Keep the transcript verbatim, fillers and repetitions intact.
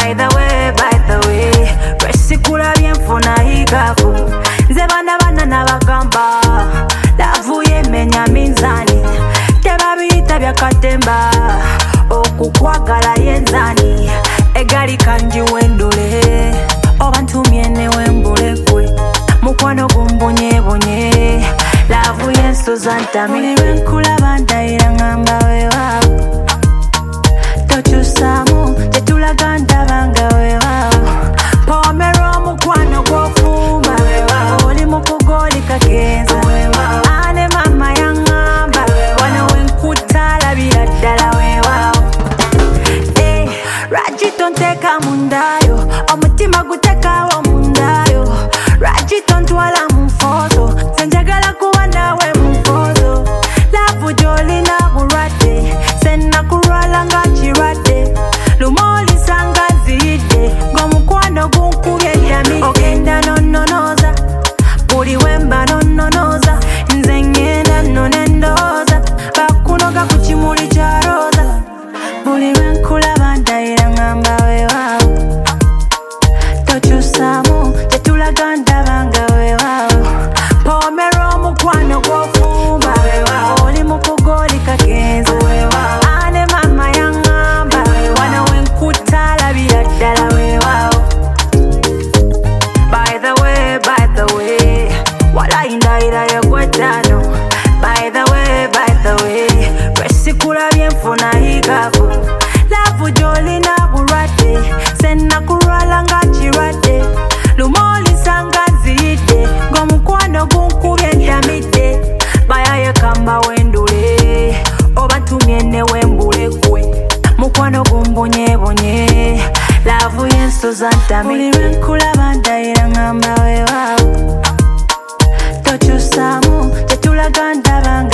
By the way, by the way, resikula bienfuna hikafu nze bana bana nabagamba lavu yemenya minzani tebabiyita byakatemba okukwagala yenzani egali kanji wendole oba ntumye ne wembulekwe mukwano gumbonyebonye lavu yensoza ntami lwenkulaba ndayira ngamba weewaawo tokyusamu tetulaga ndabanga weewaawo pomera omukwano gw'ofumba weewaawo oli mukugoli kagenza weewaawo ane mama yaŋŋamba wano wenkuta labira ddala weewaawo eh rajito nteeka mundayo omutima gutekawo mundayo rajito ntwala munfozo senjagala kuba nawe munfozo lavu gyolina bulwadde sennakulwala nga kirwadde lumolisanga nziyidde ng'omukwano gunkubye eddami ogenda nonnonoza buli wemba nonnonoza nze ngenda nno nendooza bakunoga ku kimuli kya roza buli lwenkulaba ndayira ngamba weewaawo tokyusaamu tetulaga ndabanga weewaawo pomera omukwano gw'ofumba weewaawo oli mukugoli kagenza weewaawo ane mama yaŋŋamba wano wenkuta labira ddala weewaawo by the way by the way walayi ndayira yegweddano by the way by the way lwesikula byenfuna hikafu lavu gyolina bulwadde sennakulwala nga kirwadde lumolisanga nziyidde ng'omukwano gunkubye ndamidde bayaye kamba wendule oba ntumye ne wembulekwe mukwano gumbonyebonye lavu yensoza ntami buli lwenkulaba ndayira ngamba weewaawo tokyusaamu tetulaga ndabanga